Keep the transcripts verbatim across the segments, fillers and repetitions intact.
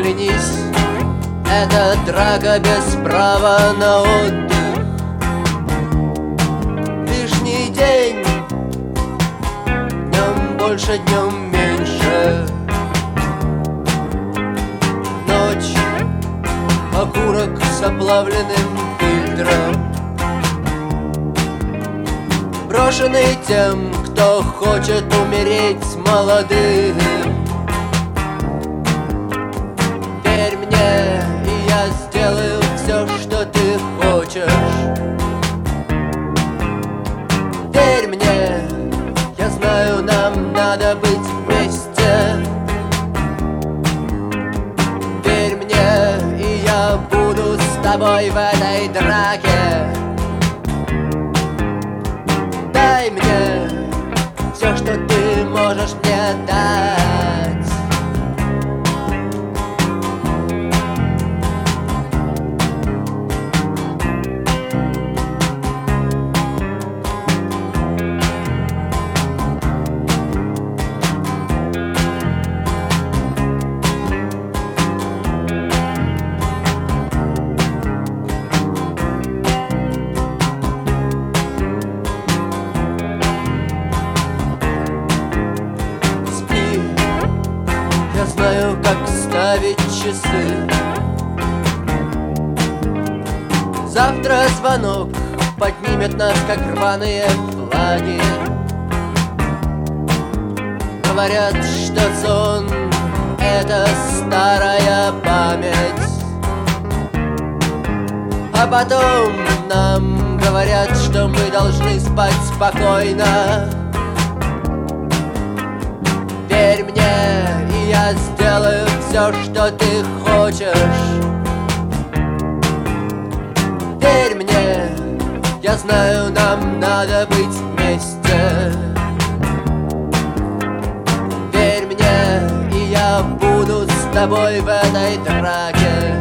оглянись, это драка без права на отдых. Лишний день, днем больше, днем меньше. Ночь, окурок с оплавленным фильтром, брошенный тем, кто хочет умереть молодым. Верь мне, и я сделаю все, что ты хочешь. Верь мне, я знаю, нам надо быть вместе. Верь мне, и я буду с тобой в этой драке. Дай мне все, что ты можешь мне дать. Я знаю, как ставить часы. Завтра звонок поднимет нас, как рваные флаги. Говорят, что сон — это старая память. А потом нам говорят, что мы должны спать спокойно. Верь мне, и я сделаю все, что ты хочешь. Верь мне, я знаю, нам надо быть вместе. Верь мне, и я буду с тобой в этой драке.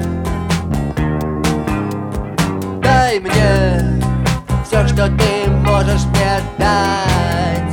Дай мне все, что ты можешь мне дать.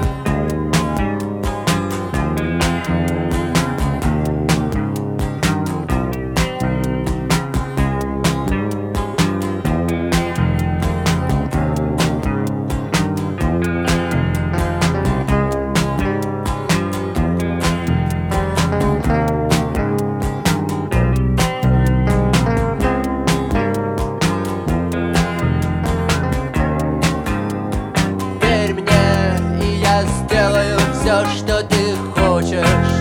Сделаю все, что ты хочешь.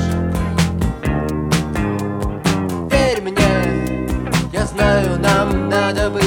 Верь мне, я знаю, нам надо быть